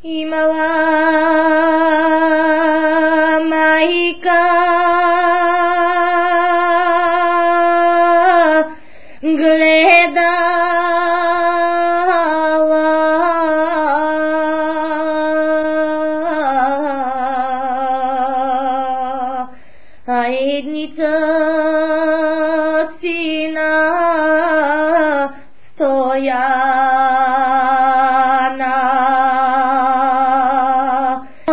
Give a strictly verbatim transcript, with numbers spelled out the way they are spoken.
今はマイカグレダは愛につしな